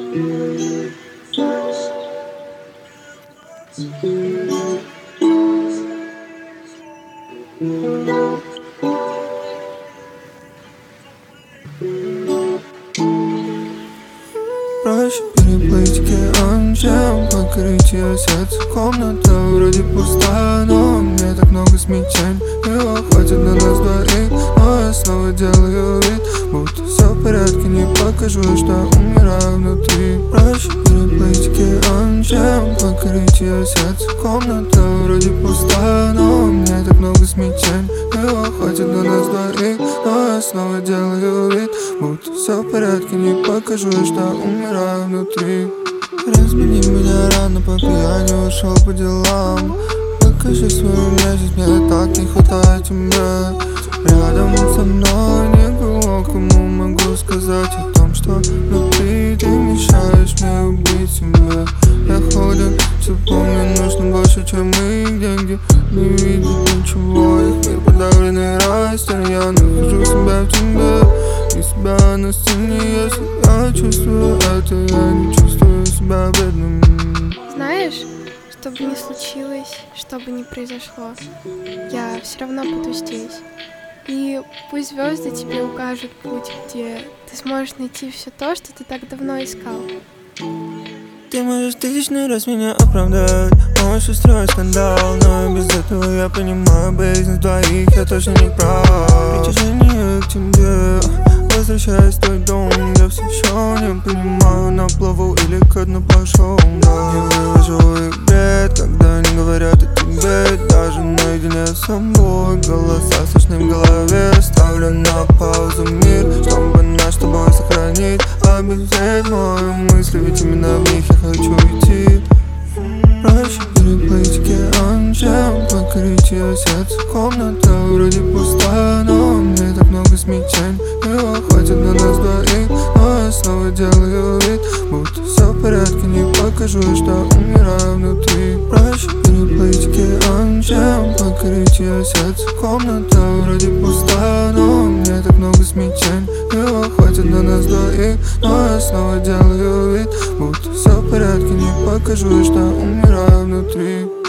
Проще переплыть океан, чем покорить ее сердце. Комната вроде пустая, но у меня так много смятений. Его хватит на нас двоих, но я снова делаю вид, будто все в порядке, не покажу, что умираю внутри. Проще переплыть океан, чем покорить ее сердце. Комната вроде пустая, но у меня так много смятений. Его хватит на нас двоих, но я снова делаю вид, будто все в порядке, не покажу, что умираю внутри. Разбуди меня рано по пьяни, ушел по делам. Покажи свою нежность, мне так не хватает тебя. Рядом со мной никого, кому могу сказать о том, что внутри ты мешаешь мне убить себя. Я ходен, тепло, мне нужно больше, чем их деньги. Не видит ничего, их мир подавленный растер. Я нахожу себя в тебе, и себя на стене. Если я чувствую это, я не чувствую себя бедным. Знаешь, что бы ни случилось, что бы ни произошло, я все равно буду здесь. И пусть звезды тебе укажут путь, где ты сможешь найти все то, что ты так давно искал. Ты можешь тысячный раз меня оправдать, можешь устроить скандал, но без этого я понимаю, без двоих я точно не прав. Притяжение к тебе, возвращаясь в твой дом, я все еще не понимаю, на плаву или ко дну пошел. Да. Не вывожу их бред, когда они говорят о тебе, даже наедине с собой. Голоса слышны в голове, ставлю на паузу мир, чтобы нас с тобой сохранить. Объять мои мысли, ведь именно в них я хочу идти. Проще переплыть океан, чем покорить ее сердце. Комната вроде пустая, но у меня так много смятений. Его хватит на нас двоих, но я снова делаю вид, будто все в порядке, не покажу, что умираю внутри. Проще переплыть океан, чем покорить ее сердце. Комната вроде пустая, но у меня так много смятений. Его хватит на нас двоих, но я снова делаю вид, будто все в порядке, не покажу, что умираю внутри.